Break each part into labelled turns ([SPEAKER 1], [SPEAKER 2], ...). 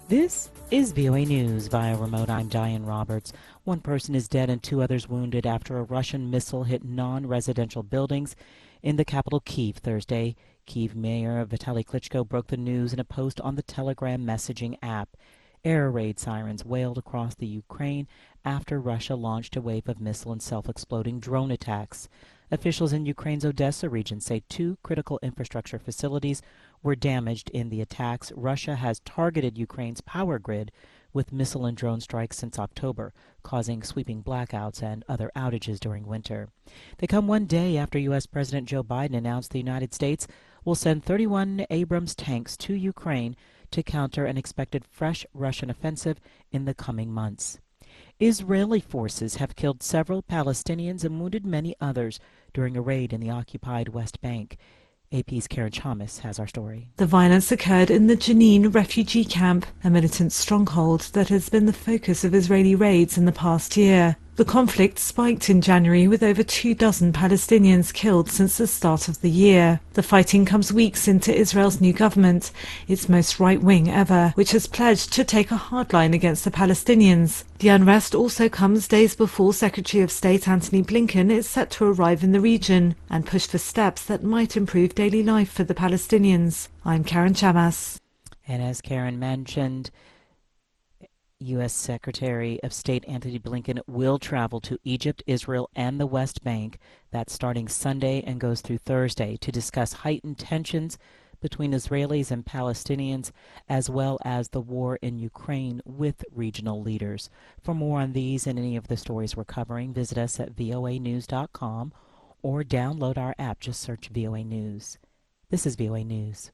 [SPEAKER 1] This is VOA News via remote. I'm Diane Roberts. One person is dead and two others wounded after a Russian missile hit non-residential buildings in the capital Kyiv Thursday. Kyiv Mayor Vitaly Klitschko broke the news in a post on the Telegram messaging app. Air raid sirens wailed across the Ukraine after Russia launched a wave of missile and self-exploding drone attacks. Officials in Ukraine's Odessa region say two critical infrastructure facilities were damaged in the attacks. Russia has targeted Ukraine's power grid with missile and drone strikes since October, causing sweeping blackouts and other outages during winter. They come one day after U.S. President Joe Biden announced the United States will send 31 Abrams tanks to Ukraine to counter an expected fresh Russian offensive in the coming months. Israeli forces have killed several Palestinians and wounded many others during a raid in the occupied West Bank. AP's Karen Chamas has our story.
[SPEAKER 2] The violence occurred in the Jenin refugee camp, a militant stronghold that has been the focus of Israeli raids in the past year. The conflict spiked in January with over 24 Palestinians killed since the start of the year. The fighting comes weeks into Israel's new government, its most right-wing ever, which has pledged to take a hard line against the Palestinians. The unrest also comes days before Secretary of State Antony Blinken is set to arrive in the region and push for steps that might improve daily life for the Palestinians. I'm Karen Chamas.
[SPEAKER 1] And as Karen mentioned, U.S. Secretary of State Antony Blinken will travel to Egypt, Israel, and the West Bank. That's starting Sunday and goes through Thursday to discuss heightened tensions between Israelis and Palestinians, as well as the war in Ukraine with regional leaders. For more on these and any of the stories we're covering, visit us at voanews.com or download our app. Just search VOA News. This is VOA News.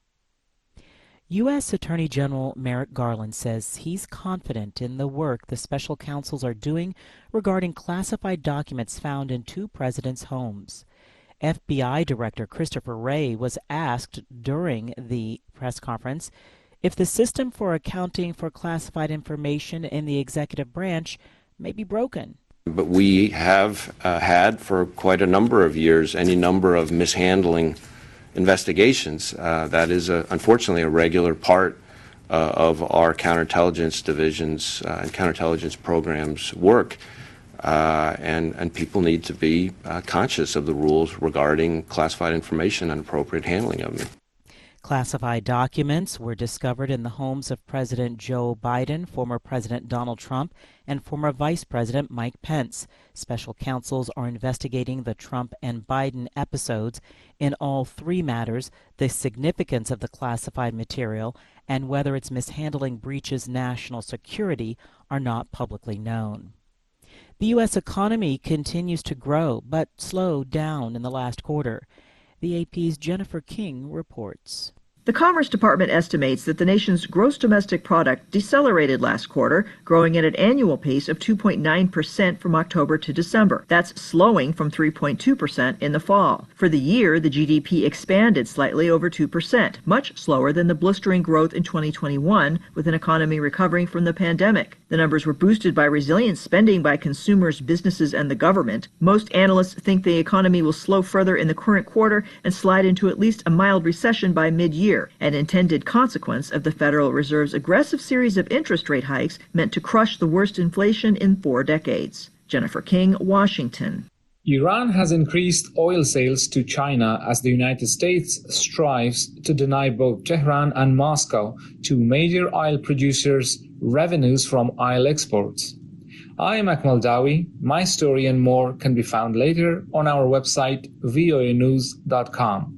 [SPEAKER 1] U.S. Attorney General Merrick Garland says he's confident in the work the special counsels are doing regarding classified documents found in two presidents' homes. FBI Director Christopher Wray was asked during the press conference if the system for accounting for classified information in the executive branch may be broken.
[SPEAKER 3] But we have had for quite a number of years any number of mishandling investigations. That is, unfortunately, a regular part of our counterintelligence divisions and counterintelligence programs work. And people need to be conscious of the rules regarding classified information and appropriate handling of it.
[SPEAKER 1] Classified documents were discovered in the homes of President Joe Biden, former President Donald Trump, and former Vice President Mike Pence. Special counsels are investigating the Trump and Biden episodes. In all three matters, the significance of the classified material and whether its mishandling breaches national security are not publicly known. The U.S. economy continues to grow, but slowed down in the last quarter. The AP's Jennifer King reports.
[SPEAKER 4] The Commerce Department estimates that the nation's gross domestic product decelerated last quarter, growing at an annual pace of 2.9% from October to December. That's slowing from 3.2% in the fall. For the year, the GDP expanded slightly over 2%, much slower than the blistering growth in 2021, with an economy recovering from the pandemic. The numbers were boosted by resilient spending by consumers, businesses, and the government. Most analysts think the economy will slow further in the current quarter and slide into at least a mild recession by mid-year, an intended consequence of the Federal Reserve's aggressive series of interest rate hikes meant to crush the worst inflation in 4 decades. Jennifer King, Washington.
[SPEAKER 5] Iran has increased oil sales to China as the United States strives to deny both Tehran and Moscow, two major oil producers, revenues from oil exports. I am Akmal Dawi. My story and more can be found later on our website, voanews.com.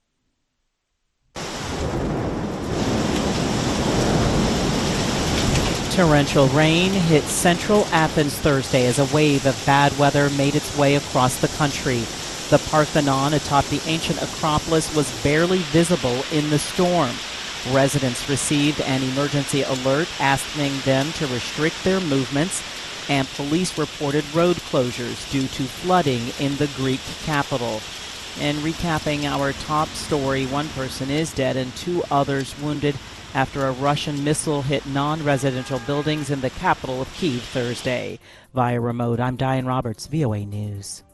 [SPEAKER 1] Torrential rain hit central Athens Thursday as a wave of bad weather made its way across the country. The Parthenon atop the ancient Acropolis was barely visible in the storm. Residents received an emergency alert asking them to restrict their movements, and police reported road closures due to flooding in the Greek capital. And recapping our top story, one person is dead and two others wounded after a Russian missile hit non-residential buildings in the capital of Kyiv Thursday. Via remote, I'm Diane Roberts, VOA News.